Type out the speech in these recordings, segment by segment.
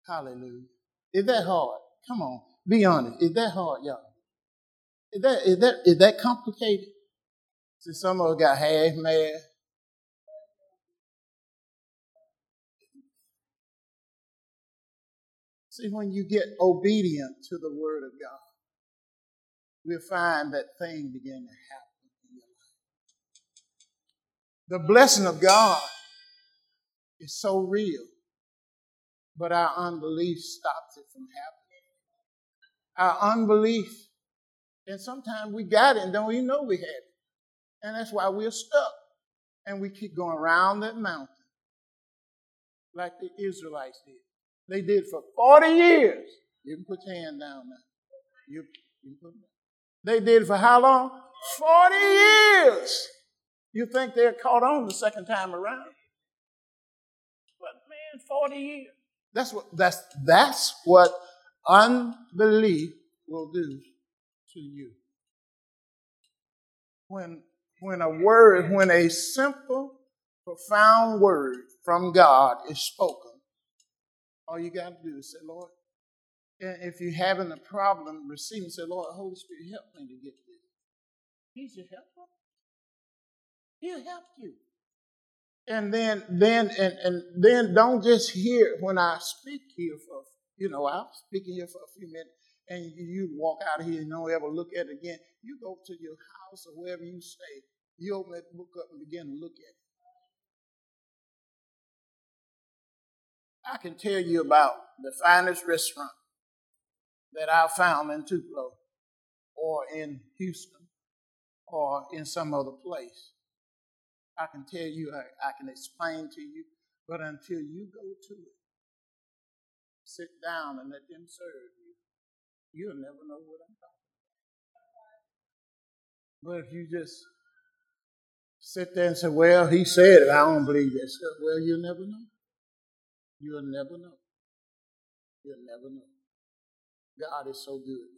Hallelujah. Is that hard? Come on, be honest. Is that hard, y'all? Is that complicated? See, some of us got half mad. See, when you get obedient to the word of God, we'll find that thing begin to happen in your life. The blessing of God is so real, but our unbelief stops it from happening. Our unbelief, and sometimes we got it and don't even know we had it. And that's why we're stuck. And we keep going around that mountain like the Israelites did. They did for 40 years. You can put your hand down now. You can put it down. They did it for how long? 40 years. You think they're caught on the second time around? But man, 40 years. That's what unbelief will do to you. When a simple, profound word from God is spoken, all you got to do is say, Lord, and if you're having a problem receiving, say, Lord, Holy Spirit, help me to get this. He's your helper. He'll help you. And then don't just hear when I speak here for, I'm speaking here for a few minutes, and you walk out of here and don't ever look at it again. You go to your house or wherever you stay, you open that book up and begin to look at it. I can tell you about the finest restaurant that I found in Tupelo or in Houston or in some other place. I can tell you, I can explain to you, but until you go to it, sit down and let them serve you, you'll never know what I'm talking about. But if you just sit there and say, well, he said it, I don't believe that stuff, well, you'll never know. You'll never know. You'll never know. God is so good.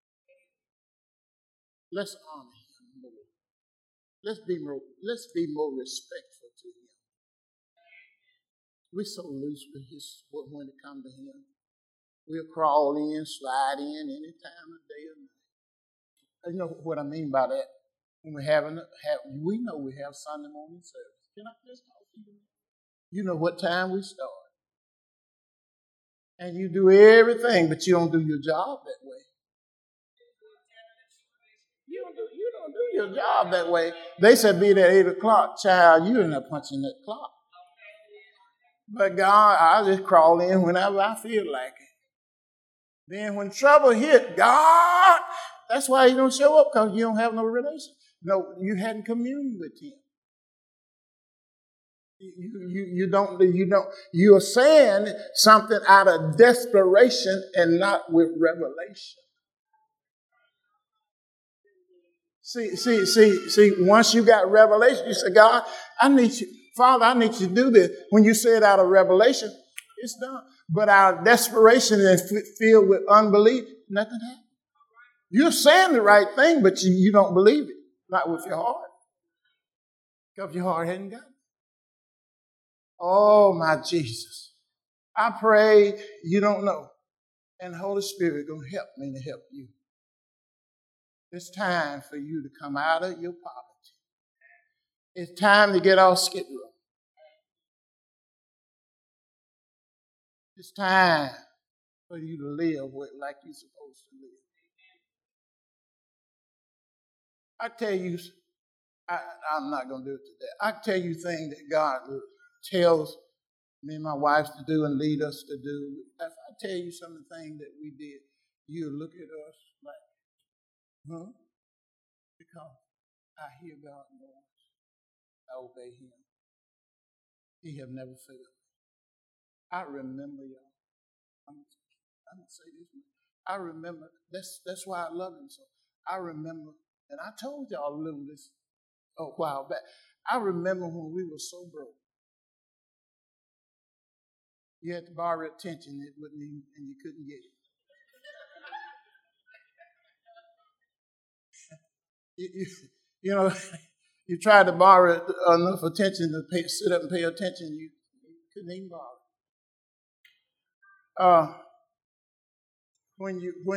Let's honor him more. Let's be more respectful to him. We're so loose with when it comes to him. We'll crawl in, slide in any time of day or night. You know what I mean by that? When we know we have Sunday morning service. Can I just talk to you? You know what time we start. And you do everything, but you don't do your job that way. You don't do your job that way. They said be there at 8 o'clock. Child, you end up punching that clock. But God, I just crawl in whenever I feel like it. Then when trouble hit, God, that's why you don't show up, because you don't have no relation. No, you hadn't communed with him. You're saying something out of desperation and not with revelation. See, once you got revelation, you say, God, I need you. Father, I need you to do this. When you say it out of revelation, it's done. But out of desperation and filled with unbelief, nothing happens. You're saying the right thing, but you don't believe it. Not with your heart. Because your heart hadn't got it. Oh, my Jesus. I pray you don't know. And the Holy Spirit is going to help me to help you. It's time for you to come out of your poverty. It's time to get off Skid Row. It's time for you to live like you're supposed to live. I tell you, I'm not going to do it today. I tell you things that God tells me and my wife to do and lead us to do. If I tell you some of the things that we did, you'll look at us like, huh? Because I hear God's voice. I obey him. He have never failed. I remember y'all. I'm going to say this. I remember. That's why I love him so. I remember, and I told y'all a little this a while back. I remember when we were so broke. You had to borrow attention, it wouldn't even, and you couldn't get it. You know, you tried to borrow enough attention to sit up and pay attention. You couldn't even borrow. Uh, when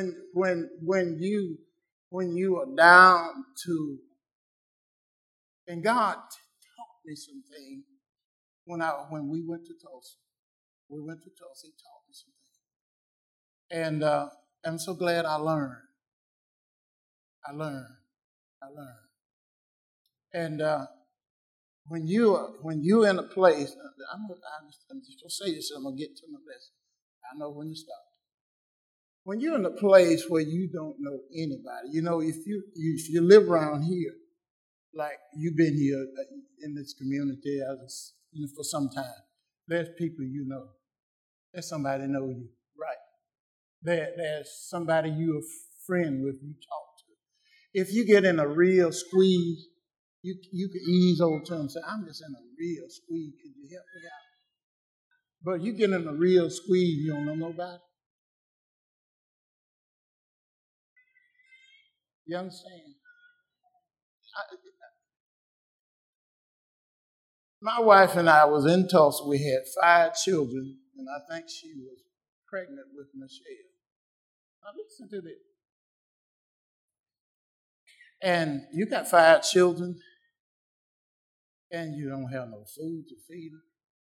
you are down to, and God taught me some things when we went to Tulsa. We went to Tulsa. He taught me some things, and I'm so glad I learned. I learned. And when you're in a place, I'm just gonna say this, and I'm gonna get to my lesson. I know when to stop. When you're in a place where you don't know anybody, if you live around here, like you've been here in this community for some time, there's people you know. There's somebody know you, right? There's somebody you're a friend with, you talk to. If you get in a real squeeze, you can ease over to them and say, I'm just in a real squeeze. Could you help me out? But you get in a real squeeze, you don't know nobody. You understand? My wife and I was in Tulsa. We had 5 children, and I think she was pregnant with Michelle. Now listen to this. And you got 5 children, and you don't have no food to feed them.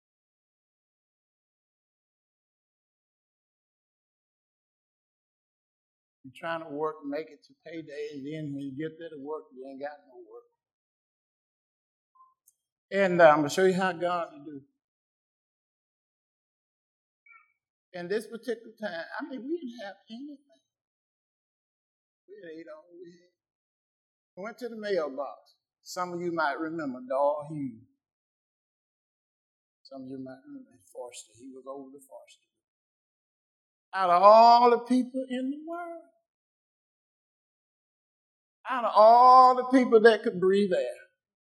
You're trying to work and make it to payday, and then when you get there to work, you ain't got no work. And I'm going to show you how God will do. And this particular time, we didn't have anything. We ate all we had. I went to the mailbox. Some of you might remember Darl Hughes. Some of you might remember Forster. He was over the Forster. Out of all the people in the world, out of all the people that could breathe air,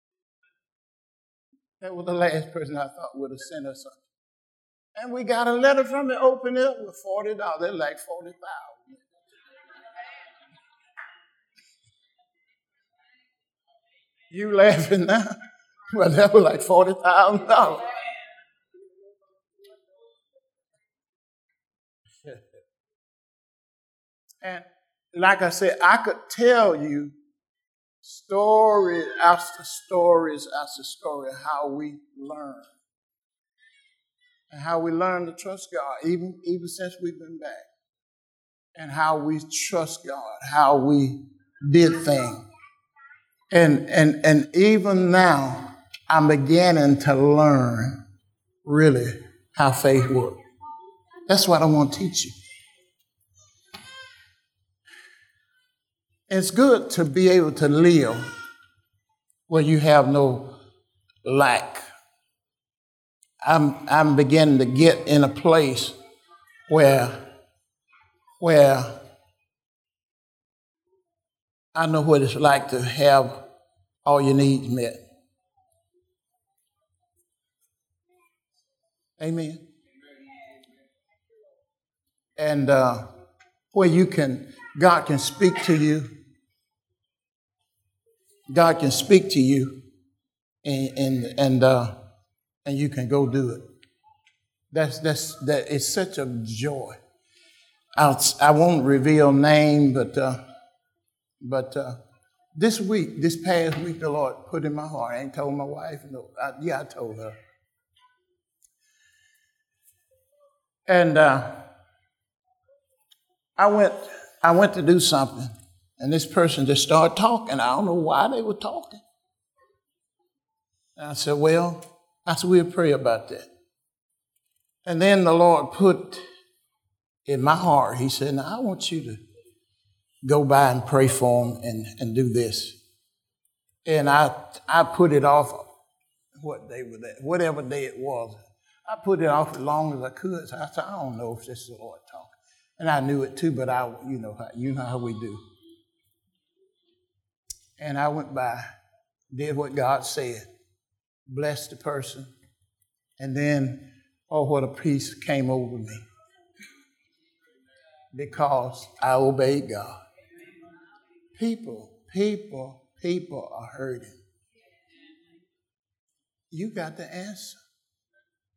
that was the last person I thought would have sent us something. And we got a letter from the open up with $40. They're like 40,000. You laughing now? Well, that was like $40,000. And like I said, I could tell you story after stories after story how we learn. And how we learn to trust God, even since we've been back. And how we trust God, how we did things. And even now, I'm beginning to learn really how faith works. That's what I want to teach you. It's good to be able to live where you have no lack. I'm beginning to get in a place where I know what it's like to have all your needs met. Amen. And where God can speak to you. God can speak to you, and you can go do it. That is such a joy. I won't reveal name, but this past week, the Lord put in my heart. I ain't told my wife. No, I told her. And I went to do something, and this person just started talking. I don't know why they were talking. And I said, we'll pray about that. And then the Lord put in my heart, he said, now I want you to go by and pray for them and do this. And I put it off, whatever day it was. I put it off as long as I could. So I said, I don't know if this is the Lord talking. And I knew it too, but you know how we do. And I went by, did what God said, blessed the person, and then, oh, what a peace came over me because I obeyed God. People are hurting. You got the answer.